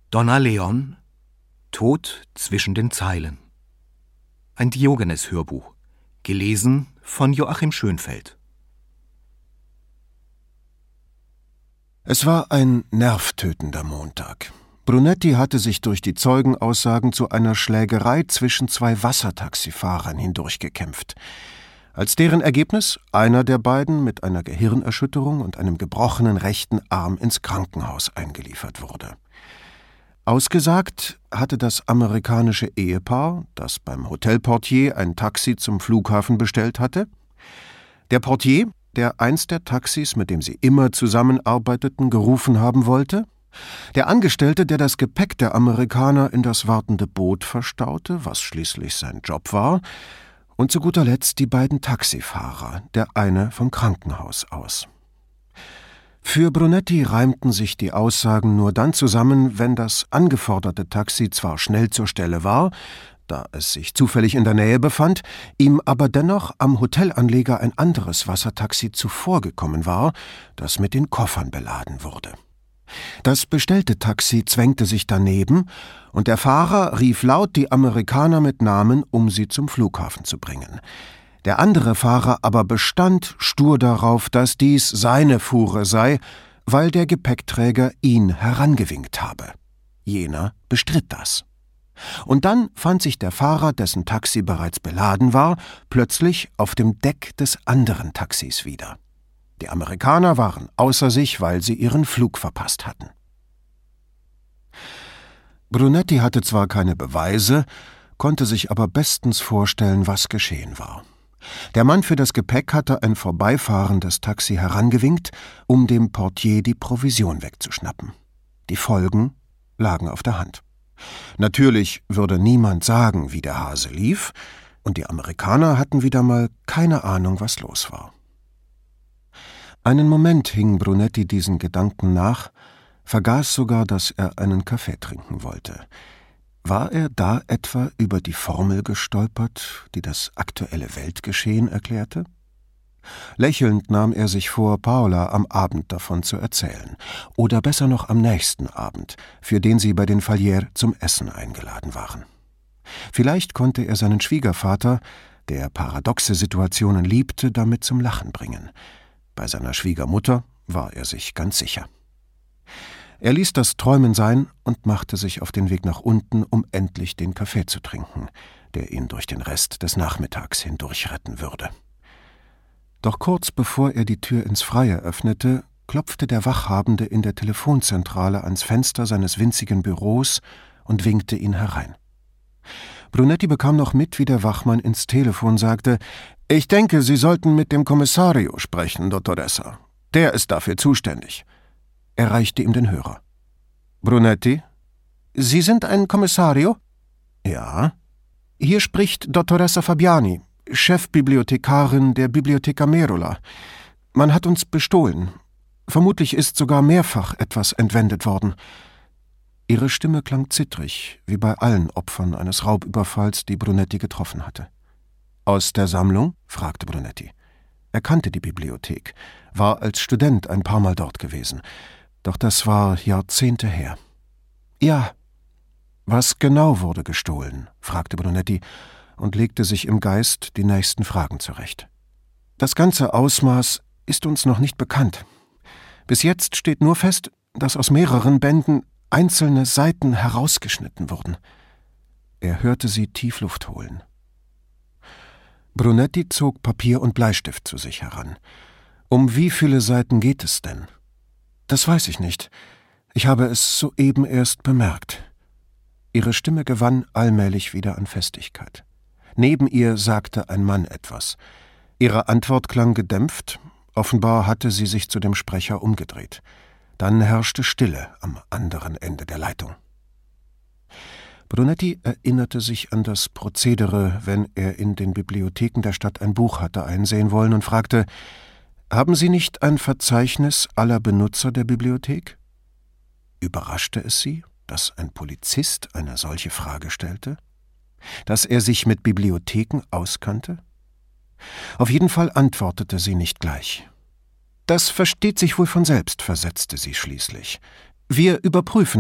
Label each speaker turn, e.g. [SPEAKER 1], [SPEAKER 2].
[SPEAKER 1] Donna Leon, Tod zwischen den Zeilen. Ein Diogenes-Hörbuch, gelesen von Joachim Schönfeld.
[SPEAKER 2] Es war ein nervtötender Montag. Brunetti hatte sich durch die Zeugenaussagen zu einer Schlägerei zwischen zwei Wassertaxifahrern hindurchgekämpft. Als deren Ergebnis einer der beiden mit einer Gehirnerschütterung und einem gebrochenen rechten Arm ins Krankenhaus eingeliefert wurde. Ausgesagt hatte das amerikanische Ehepaar, das beim Hotelportier ein Taxi zum Flughafen bestellt hatte. Der Portier, der eins der Taxis, mit dem sie immer zusammenarbeiteten, gerufen haben wollte. Der Angestellte, der das Gepäck der Amerikaner in das wartende Boot verstaute, was schließlich sein Job war. Und zu guter Letzt die beiden Taxifahrer, der eine vom Krankenhaus aus. Für Brunetti reimten sich die Aussagen nur dann zusammen, wenn das angeforderte Taxi zwar schnell zur Stelle war, da es sich zufällig in der Nähe befand, ihm aber dennoch am Hotelanleger ein anderes Wassertaxi zuvorgekommen war, das mit den Koffern beladen wurde. Das bestellte Taxi zwängte sich daneben, und der Fahrer rief laut die Amerikaner mit Namen, um sie zum Flughafen zu bringen. Der andere Fahrer aber bestand stur darauf, dass dies seine Fuhre sei, weil der Gepäckträger ihn herangewinkt habe. Jener bestritt das. Und dann fand sich der Fahrer, dessen Taxi bereits beladen war, plötzlich auf dem Deck des anderen Taxis wieder. Die Amerikaner waren außer sich, weil sie ihren Flug verpasst hatten. Brunetti hatte zwar keine Beweise, konnte sich aber bestens vorstellen, was geschehen war. Der Mann für das Gepäck hatte ein vorbeifahrendes Taxi herangewinkt, um dem Portier die Provision wegzuschnappen. Die Folgen lagen auf der Hand. Natürlich würde niemand sagen, wie der Hase lief, und die Amerikaner hatten wieder mal keine Ahnung, was los war. Einen Moment hing Brunetti diesen Gedanken nach, vergaß sogar, dass er einen Kaffee trinken wollte. War er da etwa über die Formel gestolpert, die das aktuelle Weltgeschehen erklärte? Lächelnd nahm er sich vor, Paula am Abend davon zu erzählen, oder besser noch am nächsten Abend, für den sie bei den Fallières zum Essen eingeladen waren. Vielleicht konnte er seinen Schwiegervater, der paradoxe Situationen liebte, damit zum Lachen bringen. Bei seiner Schwiegermutter war er sich ganz sicher. Er ließ das Träumen sein und machte sich auf den Weg nach unten, um endlich den Kaffee zu trinken, der ihn durch den Rest des Nachmittags hindurch retten würde. Doch kurz bevor er die Tür ins Freie öffnete, klopfte der Wachhabende in der Telefonzentrale ans Fenster seines winzigen Büros und winkte ihn herein. Brunetti bekam noch mit, wie der Wachmann ins Telefon sagte: »Ich denke, Sie sollten mit dem Kommissario sprechen, Dottoressa. Der ist dafür zuständig.« Er reichte ihm den Hörer. »Brunetti? Sie sind ein Kommissario?« »Ja.« »Hier spricht Dottoressa Fabiani, Chefbibliothekarin der Bibliotheca Merola. Man hat uns bestohlen. Vermutlich ist sogar mehrfach etwas entwendet worden.« Ihre Stimme klang zittrig, wie bei allen Opfern eines Raubüberfalls, die Brunetti getroffen hatte. »Aus der Sammlung?« fragte Brunetti. Er kannte die Bibliothek, war als Student ein paar Mal dort gewesen. Doch das war Jahrzehnte her. »Ja.« »Was genau wurde gestohlen?« fragte Brunetti und legte sich im Geist die nächsten Fragen zurecht. »Das ganze Ausmaß ist uns noch nicht bekannt. Bis jetzt steht nur fest, dass aus mehreren Bänden einzelne Seiten herausgeschnitten wurden.« Er hörte sie tief Luft holen. Brunetti zog Papier und Bleistift zu sich heran. »Um wie viele Seiten geht es denn?« »Das weiß ich nicht. Ich habe es soeben erst bemerkt.« Ihre Stimme gewann allmählich wieder an Festigkeit. Neben ihr sagte ein Mann etwas. Ihre Antwort klang gedämpft. Offenbar hatte sie sich zu dem Sprecher umgedreht. Dann herrschte Stille am anderen Ende der Leitung. Brunetti erinnerte sich an das Prozedere, wenn er in den Bibliotheken der Stadt ein Buch hatte einsehen wollen, und fragte: »Haben Sie nicht ein Verzeichnis aller Benutzer der Bibliothek?« Überraschte es sie, dass ein Polizist eine solche Frage stellte? Dass er sich mit Bibliotheken auskannte? Auf jeden Fall antwortete sie nicht gleich. »Das versteht sich wohl von selbst«, versetzte sie schließlich. »Wir überprüfen